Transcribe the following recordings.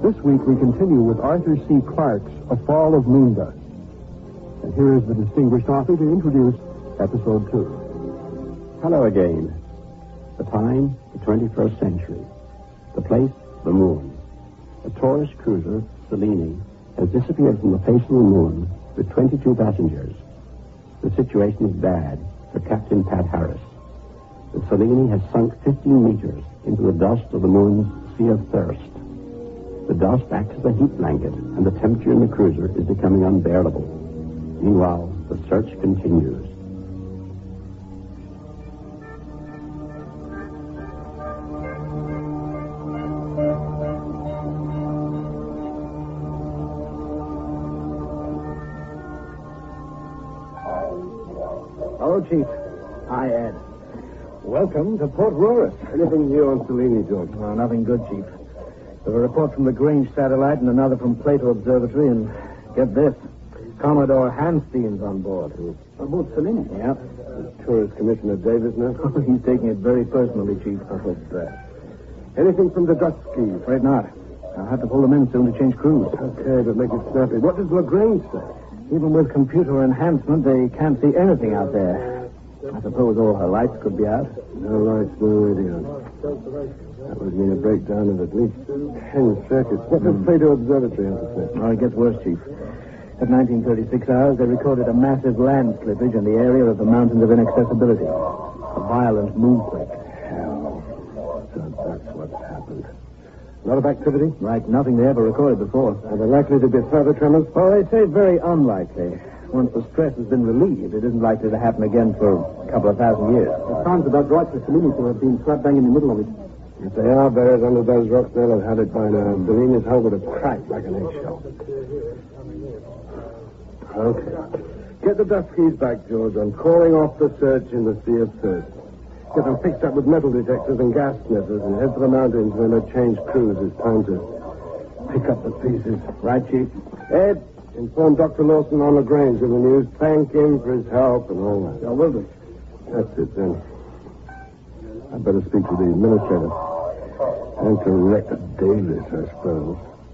This week we continue with Arthur C. Clarke's A Fall of Moon Dust. And here is the distinguished author to introduce Episode 2. Hello again. The time, the 21st century. The place, the moon. A tourist cruiser, Selene, has disappeared from the face of the moon with 22 passengers. The situation is bad for Captain Pat Harris. The Selene has sunk 15 meters into the dust of the moon's sea of thirst. The dust acts as a heat blanket, and the temperature in the cruiser is becoming unbearable. Meanwhile, the search continues. Hello, Chief. Hi, Ed. Welcome to Port Royal. Anything new on Selene, George? No, nothing good, Chief. There's a report from the Grange satellite and another from Plato Observatory, and get this. Commodore Hanstein's on board. About Selene? Yeah. Tourist Commissioner Davis now? He's taking it very personally, Chief. Anything from the dust ski? Afraid not. I'll have to pull them in soon to change crews. Okay, but make it snappy. What does Lagrange say? Even with computer enhancement, they can't see anything out there. I suppose all her lights could be out. No lights, no radio. That would mean a breakdown of at least 10 circuits. What does Plato Observatory have to say? Oh, it gets worse, Chief. At 1936 hours, they recorded a massive land slippage in the area of the Mountains of Inaccessibility. A violent moonquake. Hell. So that's what's happened. A lot of activity? Like nothing they ever recorded before. Are there likely to be further tremors? Well, they say very unlikely. Once the stress has been relieved, it isn't likely to happen again for a couple of thousand years. It sounds about right for Selene to have been slap bang in the middle of it. If they are buried under those rocks, they'll have had it by now. Selene's hull would have cracked like an eggshell. Okay. Get the dust skis back, George. I'm calling off the search in the Sea of Thirst. Get them fixed up with metal detectors and gas sniffers and head for the mountains when they change crews. It's time to pick up the pieces. Right, Chief? Ed, inform Dr. Lawson on Lagrange of the news. Thank him for his help and all that. Yeah, will do. That's it, then. I'd better speak to the administrator. And to Rector Davis, I suppose.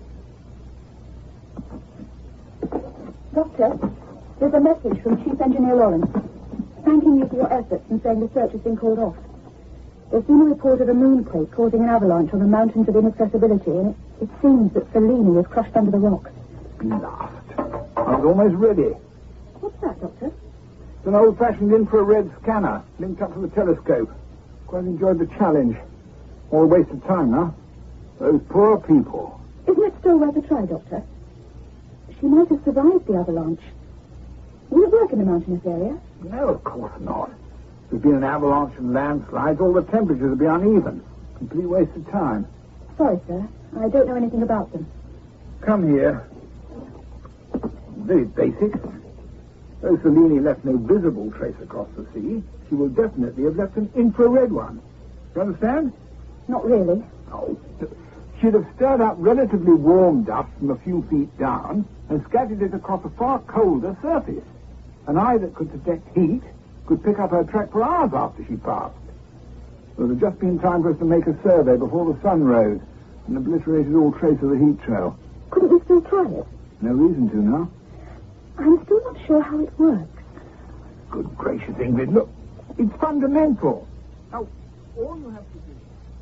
Doctor, there's a message from Chief Engineer Lawrence, thanking you for your efforts and saying the search has been called off. There's been a report of a moonquake causing an avalanche on the Mountains of Inaccessibility, and it seems that Selene was crushed under the rocks. Laughed. I was almost ready. What's that, Doctor? It's an old-fashioned infrared scanner linked up to the telescope. Quite enjoyed the challenge. All a waste of time, huh? Those poor people. Isn't it still worth a try, Doctor? She might have survived the avalanche. Will it work in the mountainous area? No, of course not. There's been an avalanche and landslides. All the temperatures will be uneven. Complete waste of time. Sorry, sir. I don't know anything about them. Come here. Very basic. Though Selene left no visible trace across the sea, she will definitely have left an infrared one. You understand? Not really. Oh. She'd have stirred up relatively warm dust from a few feet down and scattered it across a far colder surface. An eye that could detect heat could pick up her track for hours after she passed. There would have just been time for us to make a survey before the sun rose and obliterated all trace of the heat trail. Couldn't we still try it? No reason to now. I'm still not sure how it works. Good gracious, Ingrid, look. It's fundamental. Now, all you have to do...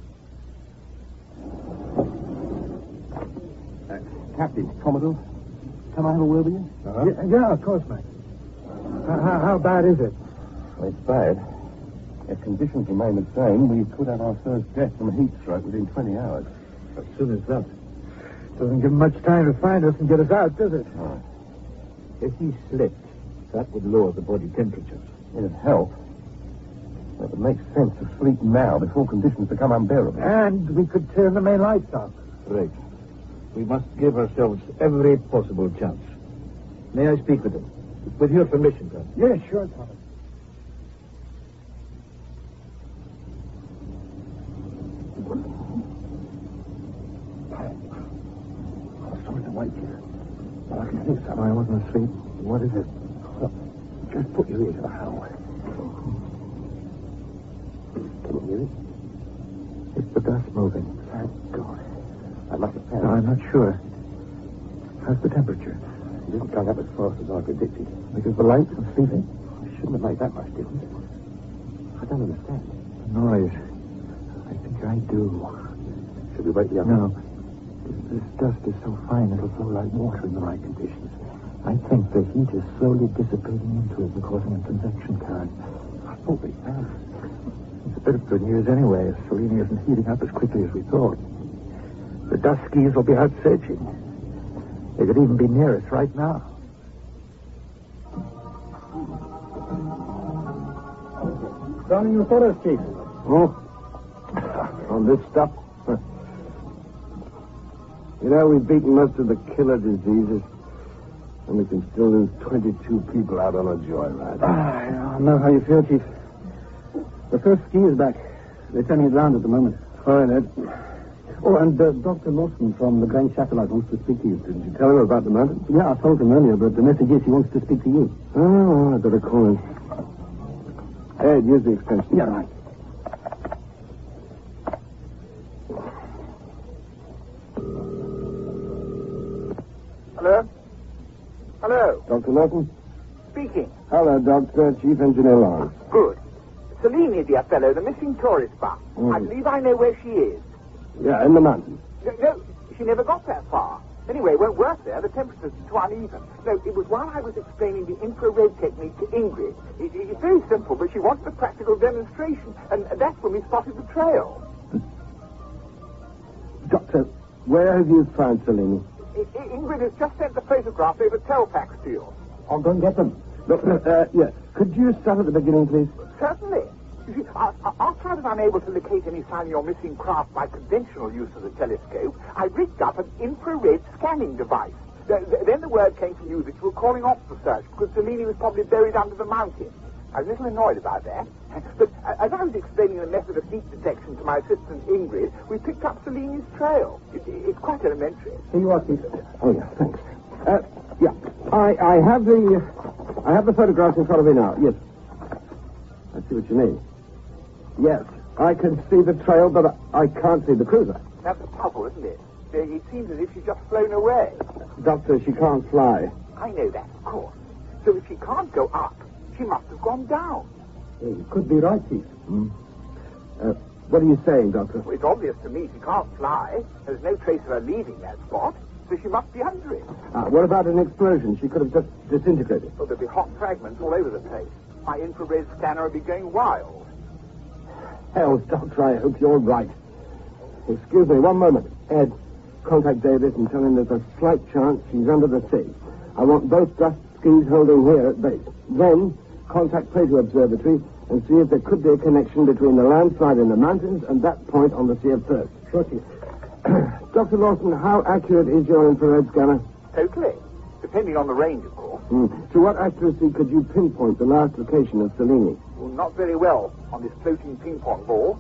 Captain, Commodore, can I have a word with you? Yeah, of course, mate. How bad is it? Well, it's bad. If conditions remain the same, we could have our first death from a heat stroke within 20 hours. As soon as that. Doesn't give him much time to find us and get us out, does it? No. If he slipped, that would lower the body temperature. It'd help. But it makes sense to sleep now before conditions become unbearable. And we could turn the main lights on. Right. We must give ourselves every possible chance. May I speak with him? With your permission, sir. Yeah, sure, Thomas. Sorry to wake you. But I can think something. I wasn't asleep. What is it? Look, just put your ear to the hull. Can you hear it? It's the dust moving. Thank God. I must have found I'm not sure. How's the temperature? It isn't going up as fast as I predicted. Because the light was sleeping. It shouldn't have made that much difference. I don't understand. The noise. I think I do. Should we wake the other? No. This dust is so fine it'll flow like water in the right conditions. I think the heat is slowly dissipating into it and causing a convection current. Holy hell. It's a bit of good news anyway, if Selene isn't heating up as quickly as we thought. The dust skis will be out searching. They could even be near us right now. Starting the photos, Chief. Oh? On this stuff? You know, we've beaten most of the killer diseases, and we can still lose 22 people out on a joyride. I know how you feel, Chief. The first ski is back. They're turning it round at the moment. Fine, Ed. Oh, and Dr. Lawson from the Grange Satellite wants to speak to you. Didn't you tell him about the mountain? Yeah, I told him earlier, but the message is he wants to speak to you. Oh, I better call him. Ed, use the extension. Yeah, right. Hello? Hello? Dr. Lawson? Speaking. Hello, Doctor. Chief Engineer Lawrence. Good. Selene, dear fellow, the missing tourist bus. I believe I know where she is. Yeah, in the mountains. No, she never got that far. Anyway, it won't work there. The temperature's too uneven. No, it was while I was explaining the infrared technique to Ingrid. It's very simple, but she wanted a practical demonstration, and that's when we spotted the trail. Doctor, where have you found Selene? Ingrid has just sent the photographs over telefax to you. I'll go and get them. Look, yeah. Could you start at the beginning, please? Certainly. You see, after I was unable to locate any sign of your missing craft by conventional use of the telescope, I rigged up an infrared scanning device. Then the word came from you that you were calling off the search because Selene was probably buried under the mountain. I was a little annoyed about that. But as I was explaining the method of heat detection to my assistant Ingrid, we picked up Selene's trail. It's quite elementary. Here you are, Chief. Oh, yeah, thanks. Yeah. I have the photographs in front of me now. Yes. I see what you mean. Yes, I can see the trail, but I can't see the cruiser. That's a puzzle, isn't it? It seems as if she's just flown away. Doctor, she can't fly. I know that, of course. So if she can't go up, she must have gone down. You could be right, Chief. What are you saying, Doctor? Well, it's obvious to me she can't fly. There's no trace of her leaving that spot, so she must be under it. What about an explosion? She could have just disintegrated. Well, there'll be hot fragments all over the place. My infrared scanner will be going wild. Hell, Doctor, I hope you're right. Excuse me, one moment. Ed, contact Davis and tell him there's a slight chance she's under the sea. I want both dust skis holding here at base. Then, contact Plato Observatory and see if there could be a connection between the landslide in the mountains and that point on the Sea of Thirst. Sure, Chief. Dr. Lawson, how accurate is your infrared scanner? Totally. Depending on the range, of course. To what accuracy could you pinpoint the last location of Selene? Well, not very well on this floating ping-pong ball.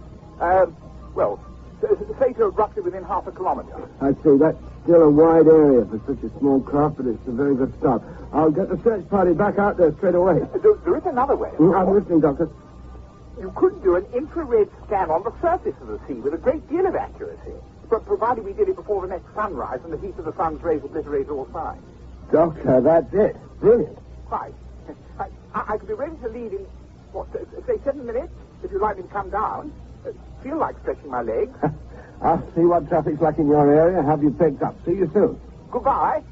Say to roughly within half a kilometre. I see. That's still a wide area for such a small craft, but it's a very good start. I'll get the search party back out there straight away. There is another way. I'm listening, Doctor. You could do an infrared scan on the surface of the sea with a great deal of accuracy, but provided we did it before the next sunrise and the heat of the sun's rays obliterates all signs. Doctor, that's it. Brilliant. Right. I could be ready to leave in, say 7 minutes, if you'd like me to come down. Feel like stretching my legs. I'll see what traffic's like in your area and have you picked up. See you soon. Goodbye.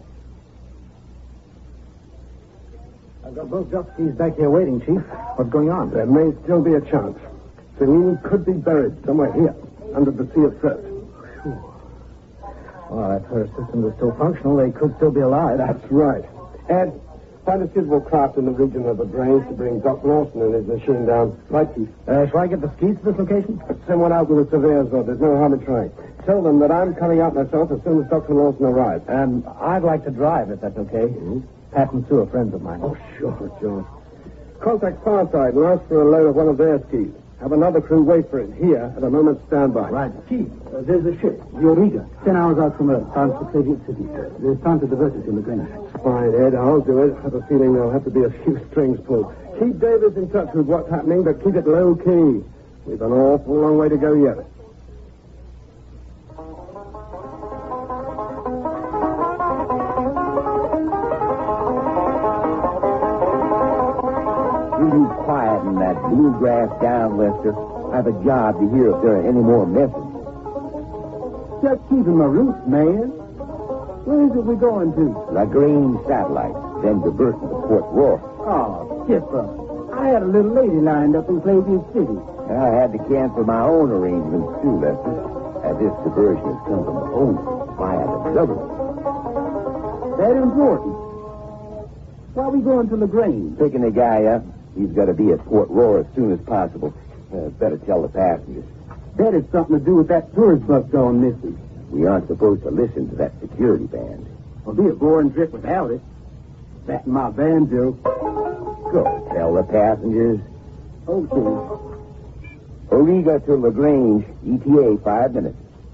I've got both dust skis back here waiting, Chief. What's going on? There may still be a chance. Selene could be buried somewhere here, under the Sea of Thirst. Well, if her system is still functional, they could still be alive. That's right. Ed, find a suitable craft in the region of the Grange to bring Dr. Lawson and his machine down. Right, Chief. Shall I get the skis to this location? Send one out with a surveyor's rod. There's no harm in trying. Tell them that I'm coming out myself as soon as Dr. Lawson arrives. I'd like to drive, if that's okay. Pat and Sue are friends of mine. Oh, sure, George. Contact Farside and ask for a load of one of their skis. Have another crew wait for it here at a moment's standby. Right. Chief, there's a ship, the Auriga, 10 hours out from Earth, bound for Soviet City. There's time to divert it in the Grange. Fine, Ed. I'll do it. I have a feeling there'll have to be a few strings pulled. Keep Davis in touch with what's happening, but keep it low-key. We've an awful long way to go yet. Bluegrass down, Lester. I have a job to hear if there are any more messages. Just keeping my roots, man. Where is it we're going to? LaGrange Satellite, then diverting to Port Royal. Oh, Skipper. I had a little lady lined up in Clayview City. I had to cancel my own arrangements, too, Lester, as this diversion has come from the owner via the government. That important. Why are we going to LaGrange? Picking the guy up. He's got to be at Port Royal as soon as possible. Better tell the passengers. That has something to do with that tourist bus gone missing. We aren't supposed to listen to that security band. It'll be a boring trip without it. That and my banjo. Go tell the passengers. Okay. Origa to LaGrange, ETA 5 minutes.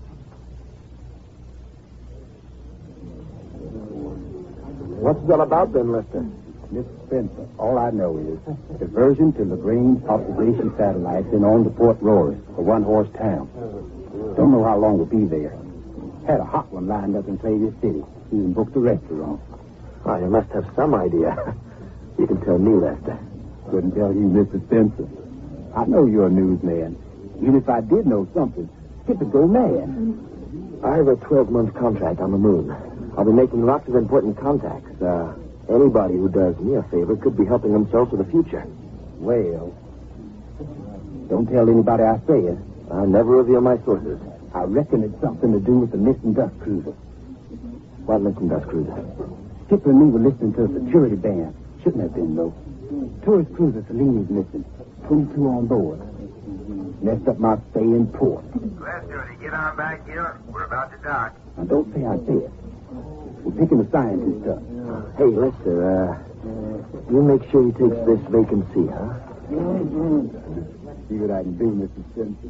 What's it all about then, Lester? Mr. Spencer, all I know is diversion to LaGrange observation satellites and on to Port Royal, a one-horse town. Don't know how long we'll be there. Had a hot one lined up in Clayview City. Even booked a restaurant. Oh, you must have some idea. You can tell me, Lester. Couldn't tell you, Mr. Spencer. I know you're a newsman. Even if I did know something, Skip would go mad. I have a 12-month contract on the moon. I'll be making lots of important contacts. Anybody who does me a favor could be helping themselves for the future. Well, don't tell anybody I say it. I never reveal my sources. I reckon it's something to do with the missing dust cruiser. What missing dust cruiser? Skipper and me were listening to a security band. Shouldn't have been, though. Tourist cruiser Seleni's missing. 22 on board. Messed up my stay in port. Lester, get on back here. We're about to dock. Now, don't say I said. We're picking the scientist up. Hey, Lester, you make sure he takes this vacancy, huh? See what I can do, Mr. Spencer.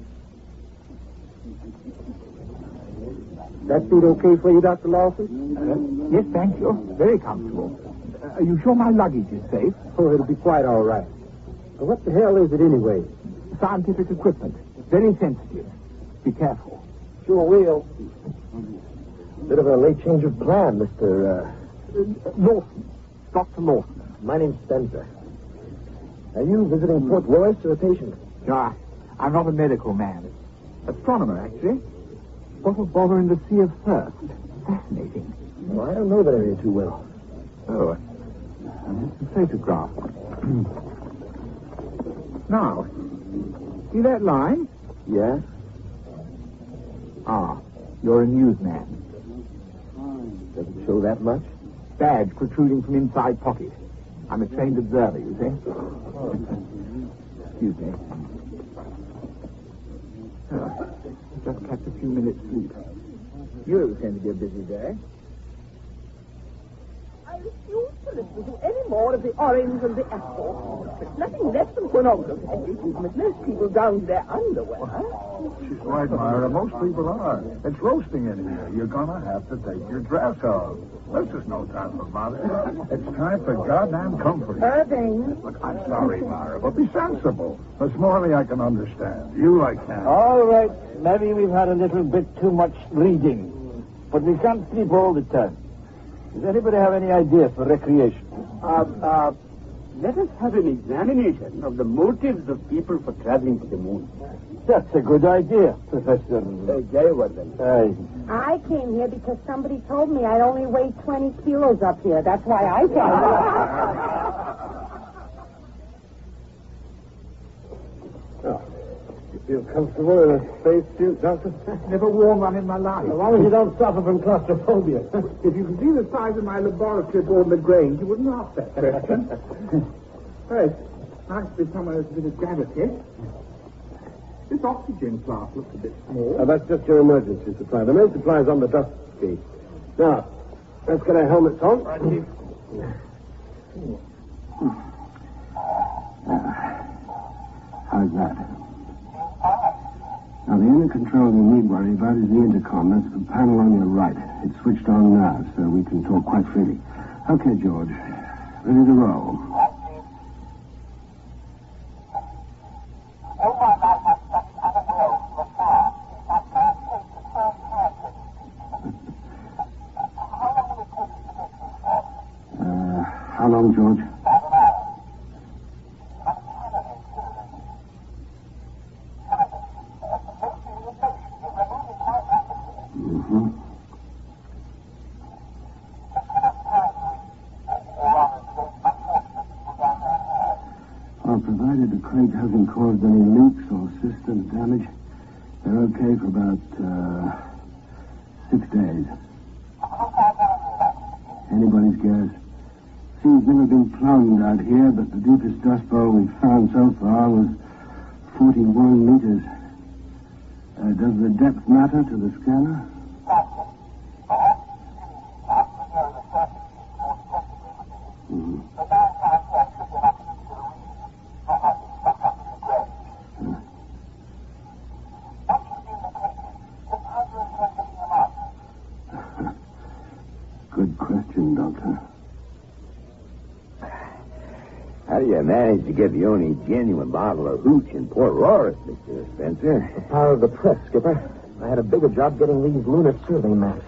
That seat okay for you, Dr. Lawson? Yes, thank you. Very comfortable. Are you sure my luggage is safe? Oh, it'll be quite all right. But what the hell is it anyway? Scientific equipment. Very sensitive. Be careful. Sure will. Bit of a late change of plan, Mr. Lawson. Dr. Lawson. My name's Spencer. Are you visiting Port Royce or a patient? No, I'm not a medical man. Astronomer, actually. What a bother in the Sea of Thirst. Fascinating. Well, I don't know that area too well. Oh, a photograph. Now, see that line? Yeah? Ah, you're a newsman. Does it show that much? Badge protruding from inside pocket. I'm a trained observer, you see. Excuse me. Just catch a few minutes sleep. You seem to be a busy day. I refuse to listen to any more of the orange and the apple. There's nothing less than pornography. Most people down to their underwear. She's right, Myra. Most people are. It's roasting in here. You're gonna have to take your dress off. This is no time for bother. It's time for goddamn comfort. Irving. Look, I'm sorry, Myra, but be sensible. Miss Morley I can understand. You I can't. All right. Maybe we've had a little bit too much reading. But we can't sleep all the time. Does anybody have any ideas for recreation? Let us have an examination of the motives of people for traveling to the moon. That's a good idea, Professor. Jayawardhan. I came here because somebody told me I'd only weigh 20 kilos up here. That's why I came. You feel comfortable in a spacesuit, Doctor? Never worn one in my life. As long as you don't suffer from claustrophobia. If you could see the size of my laboratory aboard LaGrange, you wouldn't ask that question. Well, it's nice to be somewhere with a bit of gravity. This oxygen flask looks a bit small. That's just your emergency supply. The main supply is on the dust ski. Now, let's get our helmets on. How's that? Now, the only control you need worry about is the intercom. That's the panel on your right. It's switched on now, so we can talk quite freely. Okay, George. Ready to roll. How long, George? Mm-hmm. Provided the crate hasn't caused any leaks or systems damage, they're okay for about 6 days. Anybody's guess. Sea's never been plumbed out here, but the deepest dust bowl we've found so far was 41 meters. Does the depth matter to the scanner? Good question, Doctor. How do you manage to get the only genuine bottle of hooch in Port Royal, Mr. Spencer? The power of the press, Skipper. I had a bigger job getting these lunar survey maps.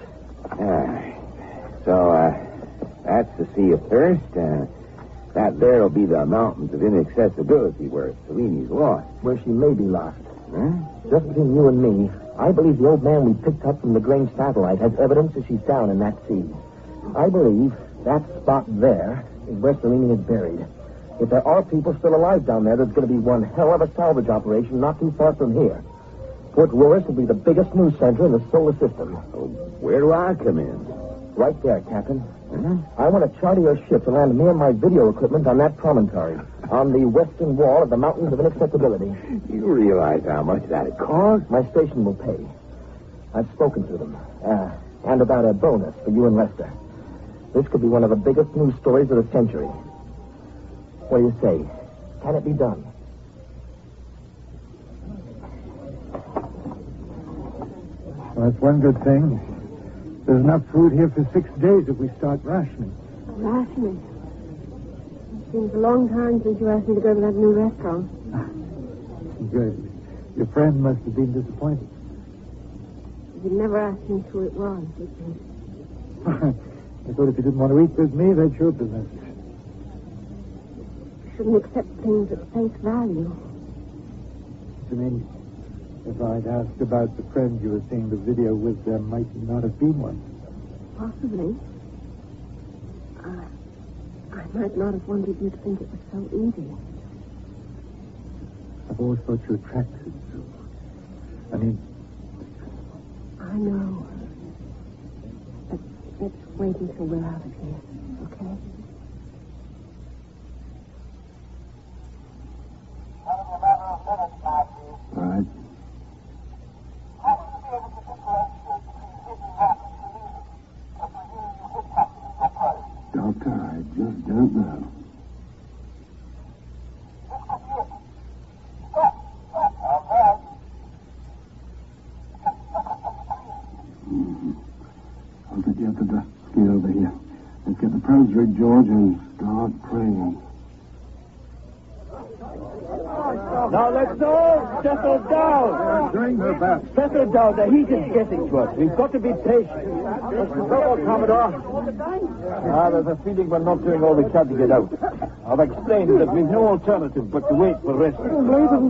That's the Sea of Thirst. That there'll be the mountains of inaccessibility where Seleni's lost. Where she may be lost. Huh? Just between you and me, I believe the old man we picked up from the Grange satellite has evidence that she's down in that sea. I believe that spot there is where Selene is buried. If there are people still alive down there, there's going to be one hell of a salvage operation not too far from here. Port Royal will be the biggest news center in the solar system. Where do I come in? Right there, Captain. I want to charter your ship to land me and my video equipment on that promontory, on the western wall of the Mountains of Inaccessibility. You realize how much that'd cost? My station will pay. I've spoken to them. And about a bonus for you and Lester. This could be one of the biggest news stories of the century. What do you say? Can it be done? Well, that's one good thing. There's enough food here for 6 days if we start rationing. Rationing? It seems a long time since you asked me to go to that new restaurant. Good. Your friend must have been disappointed. You never asked me who it was, did you? I thought if you didn't want to eat with me, that's your business. You shouldn't accept things at face value. You mean, if I'd asked about the friend you were seeing the video with, there might not have been one? Possibly. I might not have wanted you to think it was so easy. I've always thought you attracted to. I mean... I know. But let's wait until we're out of here, okay? All right. Doctor, I just don't know. I'll get you up the dust ski over here. Let's get the pros rig, George, and start praying. Now let's all settle down. During her bath. Settle down. The heat is getting to us. We've got to be patient. What's the trouble, Commodore? There's a feeling we're not doing all we can to get out. I've explained that we've no alternative but to wait for rescue. Ladies and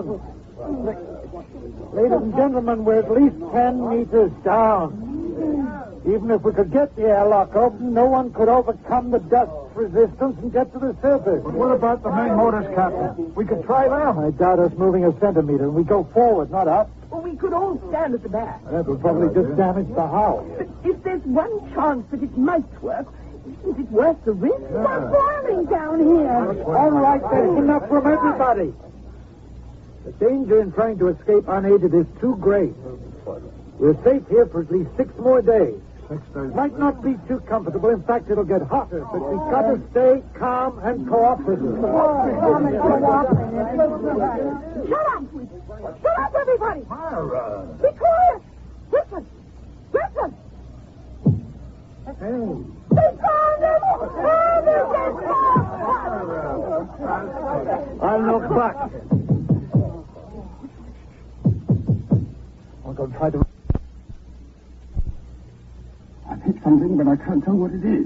gentlemen, we're at least 10 meters down. Even if we could get the airlock open, no one could overcome the dust resistance and get to the surface. But what about the main motors, Captain? We could try them. I doubt us moving a centimeter. We go forward, not up. Well, we could all stand at the back. That would probably just damage the hull. But if there's one chance that it might work, isn't it worth the risk? We're boiling down here. All right, that's enough from everybody. The danger in trying to escape unaided is too great. We're safe here for at least 6 more days. 6 days. Might not be too comfortable. In fact, it'll get hotter. But we've got to stay calm and cooperative. Shut up! Shut up, everybody! Myra. Be quiet! Listen! Listen! Hey. They found him! I'll look back. I'm going to try to... I've hit something, but I can't tell what it is.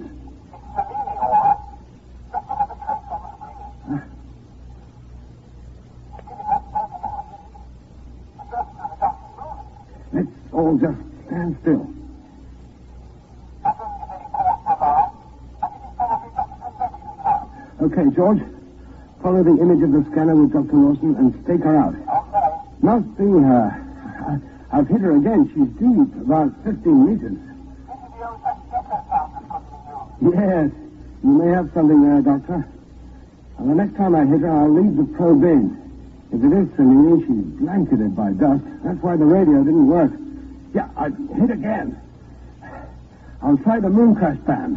Let's all just stand still. Okay, George. Follow the image of the scanner with Dr. Lawson and stake her out. Must be her. I've hit her again. She's deep, about 15 meters. Yes, you may have something there, Doctor. And the next time I hit her, I'll leave the probe in. If it is Selene, she's blanketed by dust. That's why the radio didn't work. Yeah, I hit again. I'll try the moon crash band.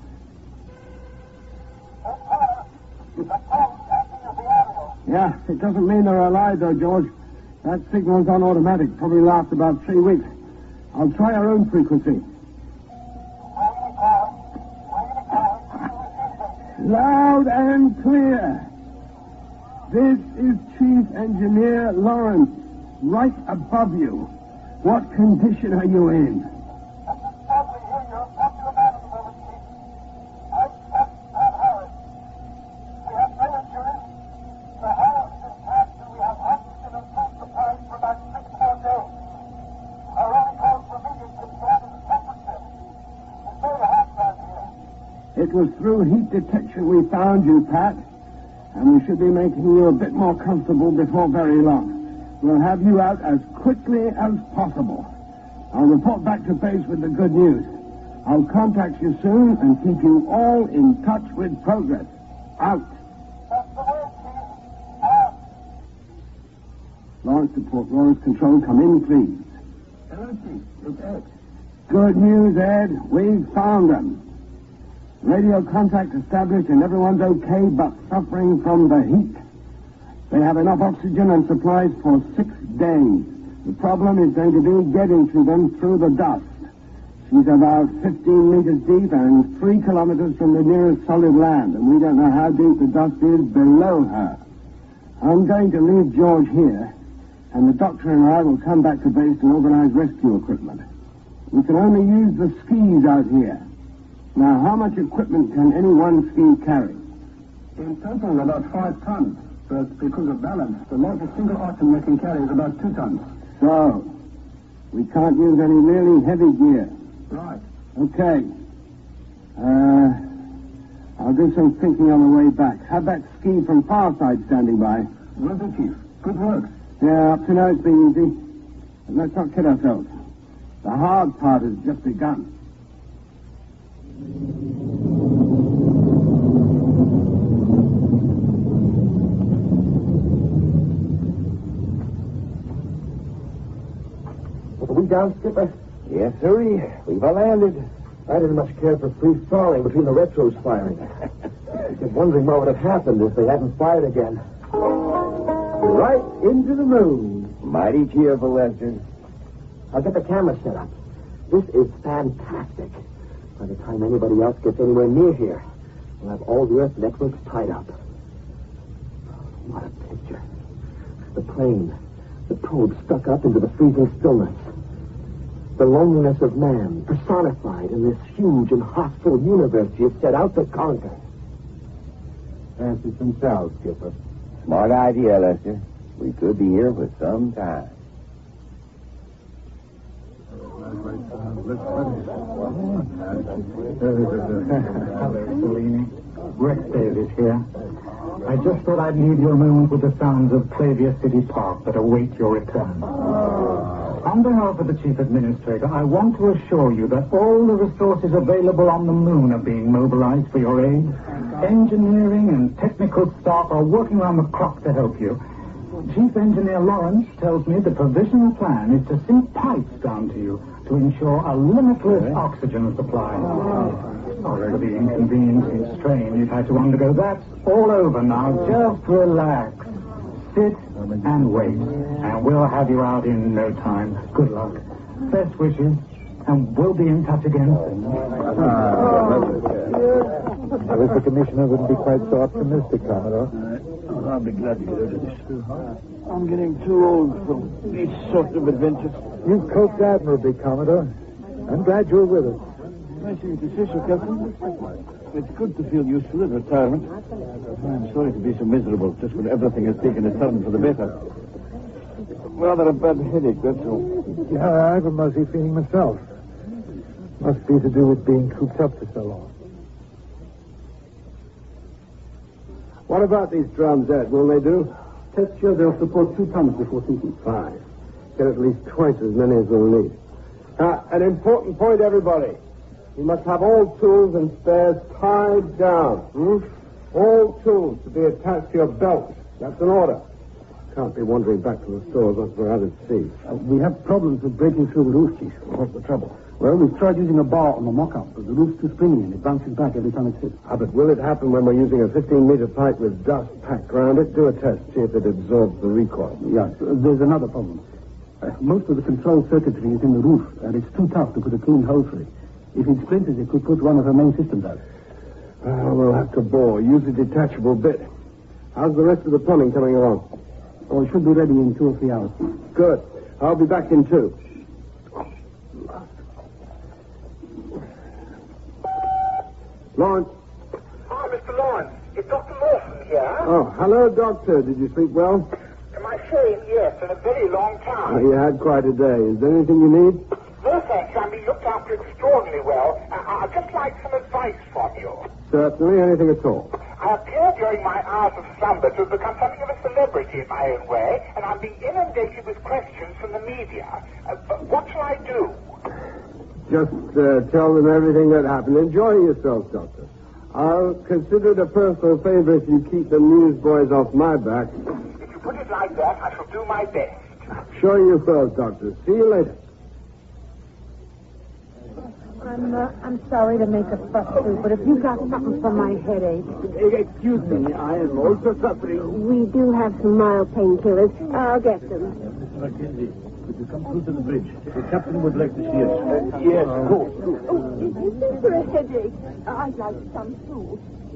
Yeah, it doesn't mean they're alive, though, George. That signal's on automatic. Probably lasts about 3 weeks. I'll try our own frequency. Loud and clear. This is Chief Engineer Lawrence, right above you. What condition are you in? It was through heat detection we found you, Pat. And we should be making you a bit more comfortable before very long. We'll have you out as quickly as possible. I'll report back to base with the good news. I'll contact you soon and keep you all in touch with progress. Out. Lawrence to Port Lawrence Control, come in, please. Good news, Ed. We've found them. Radio contact established and everyone's okay but suffering from the heat. They have enough oxygen and supplies for 6 days. The problem is going to be getting to them through the dust. She's about 15 meters deep and 3 kilometers from the nearest solid land, and we don't know how deep the dust is below her. I'm going to leave George here, and the doctor and I will come back to base to organize rescue equipment. We can only use the skis out here. Now, how much equipment can any one ski carry? In total, about 5 tons. But because of balance, the largest single item we can carry is about 2 tons. So, we can't use any really heavy gear. Right. Okay. I'll do some thinking on the way back. Have that ski from Farside standing by. Will do, Chief. Good work. Yeah, up to now it's been easy. But let's not kid ourselves. The hard part has just begun. Are we down, Skipper? Yes, sir. We've landed. I didn't much care for free falling between the retros firing. I kept wondering what would have happened if they hadn't fired again. Right into the moon. Mighty cheerful, Lester. I'll get the camera set up. This is fantastic. By the time anybody else gets anywhere near here, we'll have all the Earth networks tied up. What a picture. The plane, the probe stuck up into the freezing stillness. The loneliness of man personified in this huge and hostile universe he has set out to conquer. Answers themselves, Skipper. Smart idea, Lester. We could be here for some time. Hello, Selene. Rex Davis here. I just thought I'd leave you a moment with the sounds of Clavier City Park that await your return. On behalf of the Chief Administrator, I want to assure you that all the resources available on the moon are being mobilized for your aid. Engineering and technical staff are working around the clock to help you. Chief Engineer Lawrence tells me the provisional plan is to sink pipes down to you to ensure a limitless oxygen supply. Sorry for the inconvenience and strain you've had to undergo. That's all over now. Just relax. Sit and wait. And we'll have you out in no time. Good luck. Best wishes. And we'll be in touch again soon. I wish the commissioner wouldn't be quite so optimistic, Commodore. I'll be glad to get out of this. I'm getting too old for these sort of adventures. You've coped admirably, Commodore. I'm glad you're with us. Nice of you to say so, Captain. It's good to feel useful in retirement. I'm sorry to be so miserable just when everything has taken a turn for the better. Rather a bad headache, that's all. Yeah, I have a muzzy feeling myself. Must be to do with being cooped up for so long. What about these drums, Ed? Will they do? Test show they'll support 2 tons before sinking. Fine. Get at least twice as many as we'll need. An important point, everybody. You must have all tools and spares tied down. All tools to be attached to your belt. That's an order. Can't be wandering back to the stores once we're out at sea. We have problems with breaking through the roof, Chief. What's the trouble? Well, we've tried using a bar on the mock-up, but the roof's too springy and it bounces back every time it's hit. But will it happen when we're using a 15-meter pipe with dust packed around it? Do a test. See if it absorbs the recoil. Yes, there's another problem. Most of the control circuitry is in the roof, and it's too tough to put a clean hole for it. If it splinters, it could put one of our main systems out. We'll have to bore. Use a detachable bit. How's the rest of the plumbing coming along? Oh, it should be ready in 2 or 3 hours. Good. I'll be back in 2. Lawrence. Hi, Mr. Lawrence. It's Dr. Lawson here. Oh, hello, Doctor. Did you sleep well? Am I saying yes in a very long time? You had quite a day. Is there anything you need? No, thanks. I'm being looked after extraordinarily well. I'd just like some advice from you. Certainly. Anything at all. I appear during my hours of slumber to have become something of a celebrity in my own way, and I'm being inundated with questions from the media. What shall I do? Just tell them everything that happened. Enjoy yourself, Doctor. I'll consider it a personal favor if you keep the newsboys off my back. If you put it like that, I shall do my best. Sure you will, Doctor. See you later. I'm sorry to make a fuss, too, but if you got something for my headache... Excuse me, I am also suffering. We do have some mild painkillers. I'll get them. Mr. Mackenzie, could you come through to the bridge? The captain would like to see us. Yes, of course. Oh, is this for a headache? I'd like some too.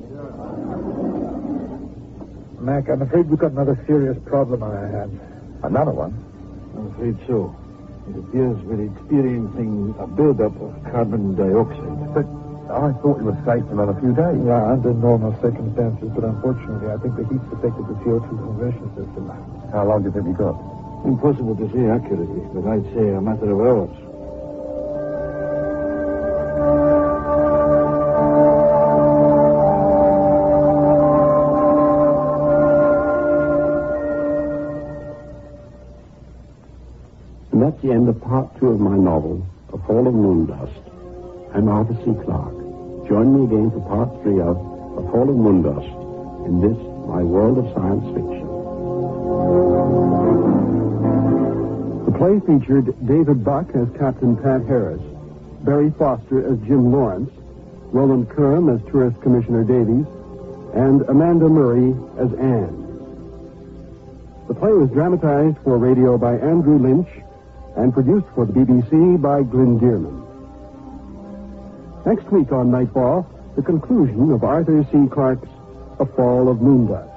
Mac, I'm afraid we've got another serious problem on our hands. Another one? I'm afraid so. It appears we're experiencing a buildup of carbon dioxide. But I thought it was safe for another few days. Yeah, under normal circumstances, but unfortunately, I think the heat's affected the CO2 conversion system. How long do you think we got? Impossible to say accurately, but I'd say a matter of hours. And that's the end of part 2 of my novel, A Fall of Moondust. I'm Arthur C. Clarke. Join me again for part 3 of A Fall of Moondust in this, my world of science fiction. The play featured David Buck as Captain Pat Harris, Barry Foster as Jim Lawrence, Roland Curran as Tourist Commissioner Davies, and Amanda Murray as Anne. The play was dramatized for radio by Andrew Lynch and produced for the BBC by Glyn Dearman. Next week on Nightfall, the conclusion of Arthur C. Clarke's A Fall of Moondust.